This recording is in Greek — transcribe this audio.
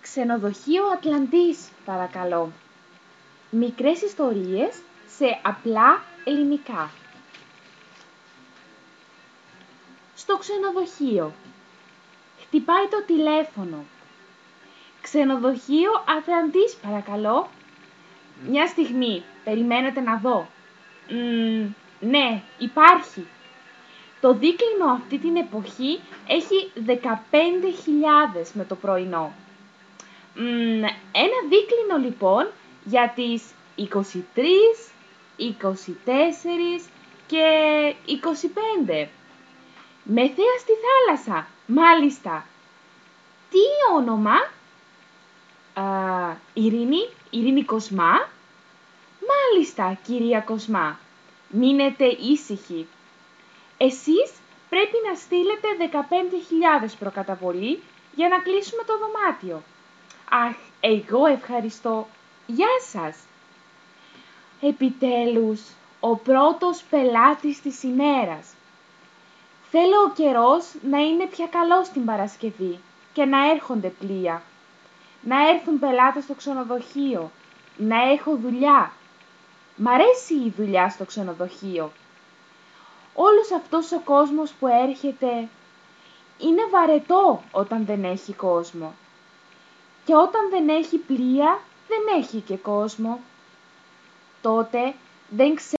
Ξενοδοχείο Ατλαντής, παρακαλώ. Μικρές ιστορίες σε απλά ελληνικά. Στο ξενοδοχείο. Χτυπάει το τηλέφωνο. Ξενοδοχείο Ατλαντής, παρακαλώ. Μια στιγμή, περιμένετε να δω. Ναι, υπάρχει. Το δίκλινο αυτή την εποχή έχει 15.000 με το πρωινό. Ένα δίκλινο λοιπόν για τις 23, 24 και 25. Με θέα στη θάλασσα, μάλιστα. Τι όνομα? Ειρήνη Κοσμά. Μάλιστα, κυρία Κοσμά. Μείνετε ήσυχοι. Εσείς πρέπει να στείλετε 15.000 προκαταβολή για να κλείσουμε το δωμάτιο. Αχ, εγώ ευχαριστώ. Γεια σας. Επιτέλους, ο πρώτος πελάτης της ημέρας. Θέλω ο καιρός να είναι πια καλός την Παρασκευή και να έρχονται πλοία. Να έρθουν πελάτες στο ξενοδοχείο. Να έχω δουλειά. Μ' αρέσει η δουλειά στο ξενοδοχείο. Όλος αυτός ο κόσμος που έρχεται είναι βαρετό όταν δεν έχει κόσμο. Και όταν δεν έχει πλοία, δεν έχει και κόσμο. Τότε δεν